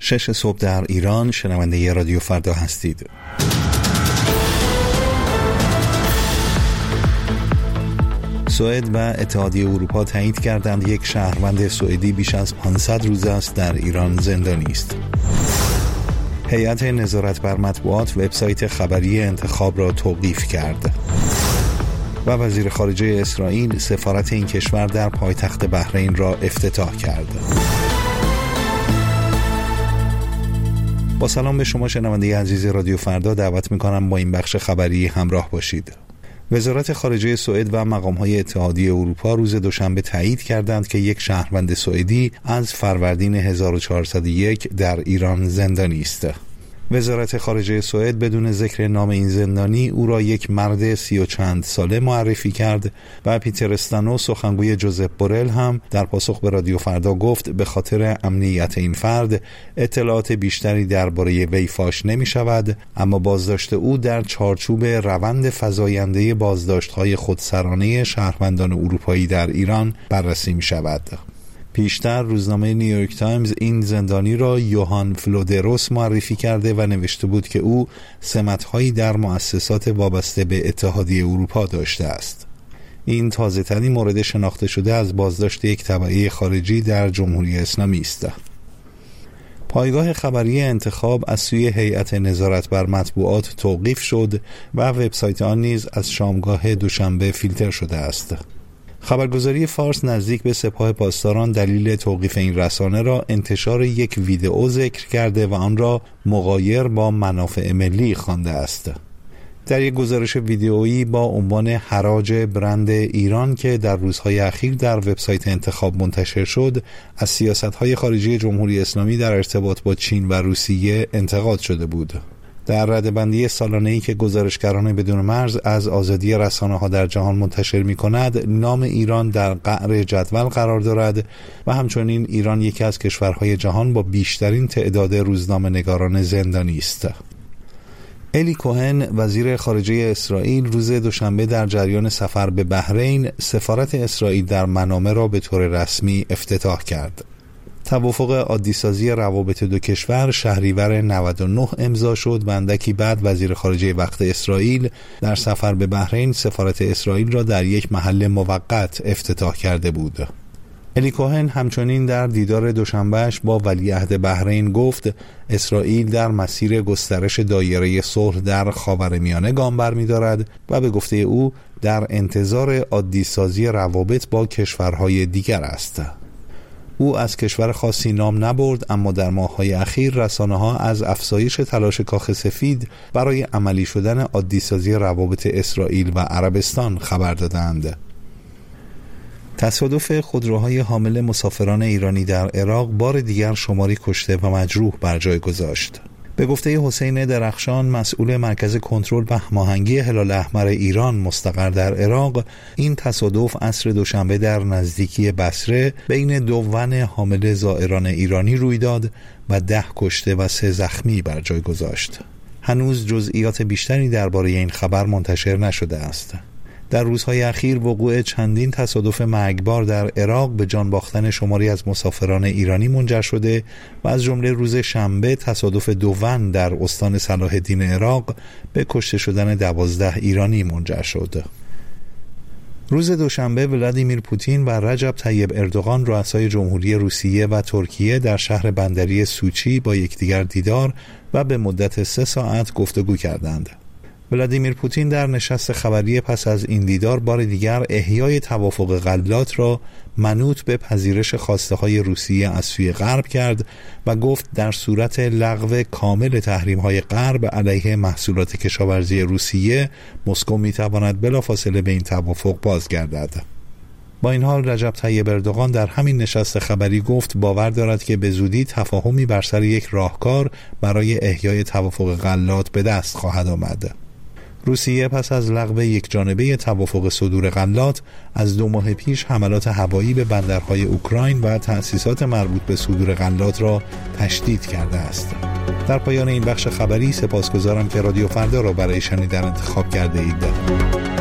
6 صبح در ایران. شنونده رادیو فردا هستید. سوئد و اتحادیه اروپا تایید کردند یک شهروند سوئدی بیش از 500 روز است در ایران زندانی است. هیئت نظارت بر مطبوعات وبسایت خبری انتخاب را توقیف کرد. و وزیر خارجه اسرائیل سفارت این کشور در پایتخت بحرین را افتتاح کرد. با سلام به شما شنونده عزیز رادیو فردا، دعوت می‌کنم با این بخش خبری همراه باشید. وزارت خارجه سوئد و مقام‌های اتحادیه اروپا روز دوشنبه تایید کردند که یک شهروند سوئدی از فروردین 1401 در ایران زندانی است. وزارت خارجه سوئد بدون ذکر نام این زندانی او را یک مرد 30 و چند ساله معرفی کرد و پیتر استانو، سخنگوی جوزپ بورل، هم در پاسخ به رادیو فردا گفت به خاطر امنیت این فرد اطلاعات بیشتری درباره وی فاش نمی شود، اما بازداشت او در چارچوب روند فزاینده بازداشت‌های خودسرانه شهروندان اروپایی در ایران بررسی می شود. پیشتر روزنامه نیویورک تایمز این زندانی را یوهان فلودروس معرفی کرده و نوشته بود که او سمت‌هایی در مؤسسات وابسته به اتحادیه اروپا داشته است. این تازه‌ترین مورد شناخته شده از بازداشت یک تبعه خارجی در جمهوری اسلامی است. پایگاه خبری انتخاب از سوی هیئت نظارت بر مطبوعات توقیف شد و وبسایت آن نیز از شامگاه دوشنبه فیلتر شده است. خبرگزاری فارس نزدیک به سپاه پاسداران دلیل توقیف این رسانه را انتشار یک ویدئو ذکر کرده و آن را مغایر با منافع ملی خوانده است. در یک گزارش ویدئویی با عنوان حراج برند ایران که در روزهای اخیر در وبسایت انتخاب منتشر شد، از سیاست‌های خارجی جمهوری اسلامی در ارتباط با چین و روسیه انتقاد شده بود. در ردبندی سالانه‌ای که گزارشگران بدون مرز از آزادی رسانه‌ها در جهان منتشر می‌کند، نام ایران در قعر جدول قرار دارد و همچنین ایران یکی از کشورهای جهان با بیشترین تعداد روزنامه‌نگاران زندانی است. الی کوهن، وزیر خارجه اسرائیل، روز دوشنبه در جریان سفر به بحرین سفارت اسرائیل در منامه را به طور رسمی افتتاح کرد. توافق عادی‌سازی روابط دو کشور شهریور 99 امضا شد و اندکی بعد وزیر خارجه وقت اسرائیل در سفر به بحرین سفارت اسرائیل را در یک محل موقت افتتاح کرده بود. الی کوهن همچنین در دیدار دوشنبهش با ولیعهد بحرین گفت اسرائیل در مسیر گسترش دایره صلح در خاورمیانه گام برمی‌دارد و به گفته او در انتظار عادی‌سازی روابط با کشورهای دیگر است. او از کشور خاصی نام نبرد، اما در ماه‌های اخیر رسانه‌ها از افزایش تلاش کاخ سفید برای عملی شدن عادی‌سازی روابط اسرائیل و عربستان خبر دادند. تصادف خودروهای حامل مسافران ایرانی در عراق بار دیگر شماری کشته و مجروح بر جای گذاشت. به گفته حسین درخشان، مسئول مرکز کنترل و هماهنگی هلال احمر ایران مستقر در عراق، این تصادف عصر دوشنبه در نزدیکی بصره بین دو ون حامل زائران ایرانی روی داد و 10 کشته و 3 زخمی بر جای گذاشت. هنوز جزئیات بیشتری درباره این خبر منتشر نشده است. در روزهای اخیر وقوع چندین تصادف مرگبار در عراق به جان باختن شماری از مسافران ایرانی منجر شده و از جمله روز شنبه تصادف 2 ون در استان صلاح الدین عراق به کشته شدن 12 ایرانی منجر شد. روز دوشنبه ولادیمیر پوتین و رجب طیب اردوغان، رؤسای جمهوری روسیه و ترکیه، در شهر بندری سوچی با یکدیگر دیدار و به مدت 3 ساعت گفتگو کردند. ولادیمیر پوتین در نشست خبری پس از این دیدار بار دیگر احیای توافق غلات را منوط به پذیرش خواسته‌های روسیه از سوی غرب کرد و گفت در صورت لغو کامل تحریم‌های غرب علیه محصولات کشاورزی روسیه، مسکو می‌تواند بلافاصله به این توافق بازگردد. با این حال رجب طیب اردوغان در همین نشست خبری گفت باور دارد که به زودی تفاهمی بر سر یک راهکار برای احیای توافق غلات به دست خواهد آمد. روسیه پس از لغو یکجانبه توافق صدور غلات از 2 ماه پیش حملات هوایی به بندرهای اوکراین و تأسیسات مربوط به صدور غلات را تشدید کرده است. در پایان این بخش خبری سپاسگزارم که رادیو فردا را برای شنیدن انتخاب کرده اید.